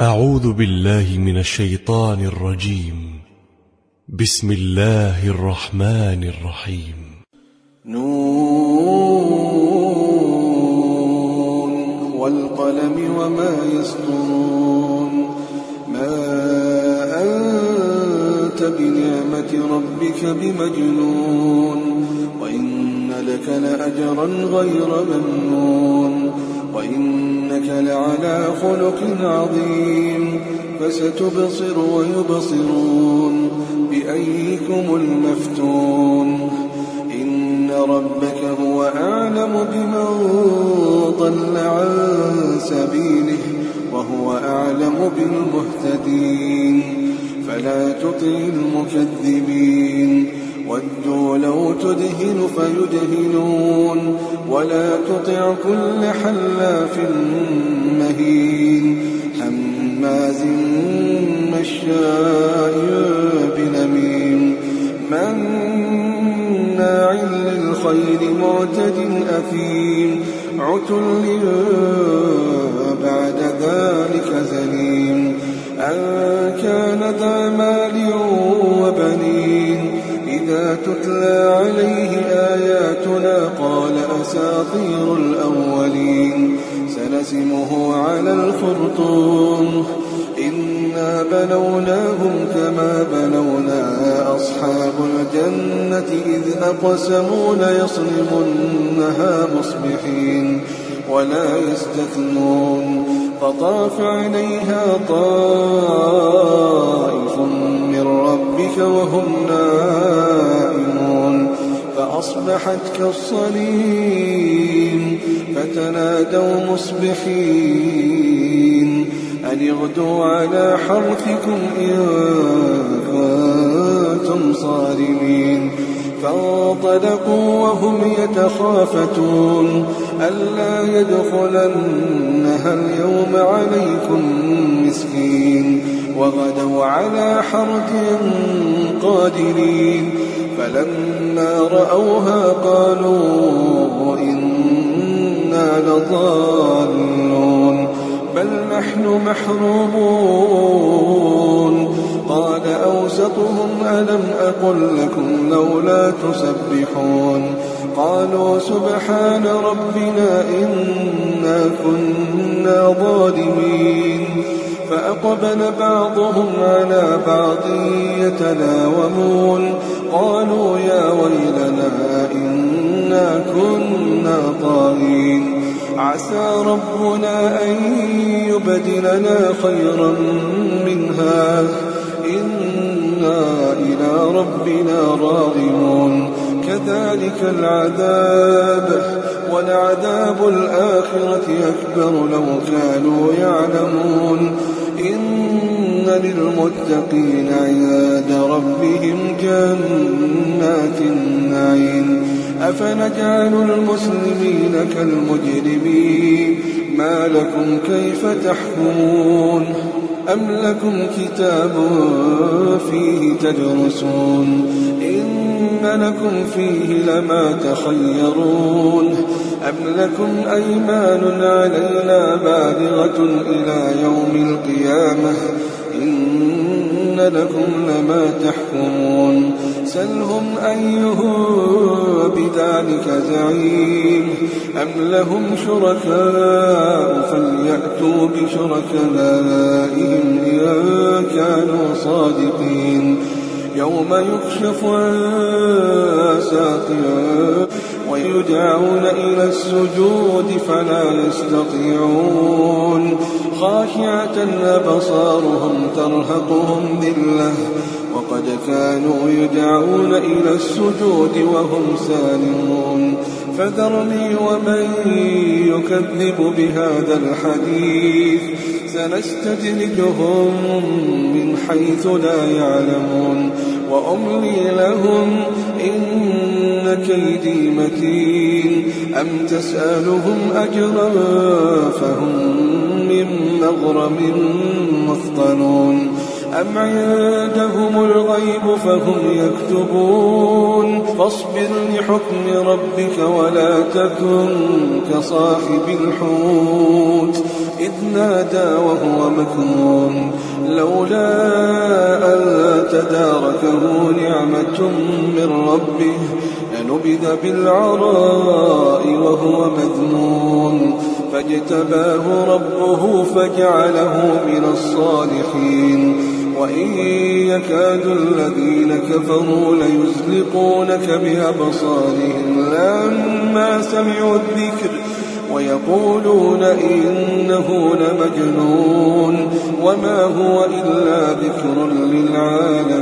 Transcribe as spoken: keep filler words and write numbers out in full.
أعوذ بالله من الشيطان الرجيم. بسم الله الرحمن الرحيم. نون والقلم وما يسطرون. ما أنت بنعمة ربك بمجنون، وإن لك لأجرا غير ممنون، وإنك لعلى خلق عظيم. فستبصر ويبصرون بأيكم المفتون. إن ربك هو أعلم بمن ضل عن سبيله وهو أعلم بالمهتدين. فلا تطع المكذبين، ودوا لو تدهن فيدهنون، ولا تطع كل حلاف مهين هماز مشاء بنميم مناع للخير معتد أثيم عتل بعد ذلك زنيم أن كان ذا مال وبنين. إذا تتلى عليه آياتنا قال أساطير الأولين. سنسمه على الخرطوم. إنا بلوناهم كما بلونا أصحاب الجنة إذ أقسموا ليصرمنها مصبحين ولا يستثنون. فطاف عليها طائف من ربك وهم نائمون فأصبحت كالصريم. فتنادوا مصبحين أن اغدوا على حرثكم إن كنتم صارمين. فانطلقوا وهم يتخافتون ألا يدخلنها اليوم عليكم مسكين. وغدوا على حرد قادرين. فلما رأوها قالوا إنا لضالون بل نحن محرومون. قال أوسطهم ألم أقل لكم لولا تسبحون. قالوا سبحان ربنا إنا كنا ظالمين. فأقبل بعضهم على بعض يتلاومون قالوا يا ويلنا إنا كنا طاغين. عسى ربنا أن يبدلنا خيرا منها إنا إلى ربنا راغبون. كذلك العذاب ولعذاب الآخرة أكبر لو كانوا يعلمون. إن للمتقين عند ربهم جنات النعيم. أفنجعل المسلمين كالمجرمين ما لكم كيف تحكمون. أم لكم كتاب فيه تدرسون إن لكم فيه لما تخيرون. أم لكم أيمان علينا بالغة إلى يوم القيامة إن لكم لما تحكمون. سلهم أيهم بذلك زعيم. أم لهم شركاء فليأتوا بشركائهم إن كانوا صادقين. يوم يكشف عن ساق ويدعون إلى السجود فلا يستطيعون. خاشعة أبصارهم ترهقهم ذلة وقد كانوا يدعون إلى السجود وهم سالمون. فذرني ومن يكذب بهذا الحديث سنستدرجهم من حيث لا يعلمون وأملي لهم إن كيدي متين. أم تسألهم أجرا فهم من مغرم مثقلون. أم عندهم الغيب فهم يكتبون فاصبر لحكم ربك ولا تكن كصاحب الحوت إذ نادى وهو مكنون لولا أن تداركه نعمة من ربه لنبذ بالعراء وهو مذموم فاجتباه ربه فجعله من الصالحين وإن يكاد الذين كفروا ليزلقونك بأبصارهم لما سمعوا الذكر ويقولون إنه لمجنون وما هو إلا ذكر للعالمين.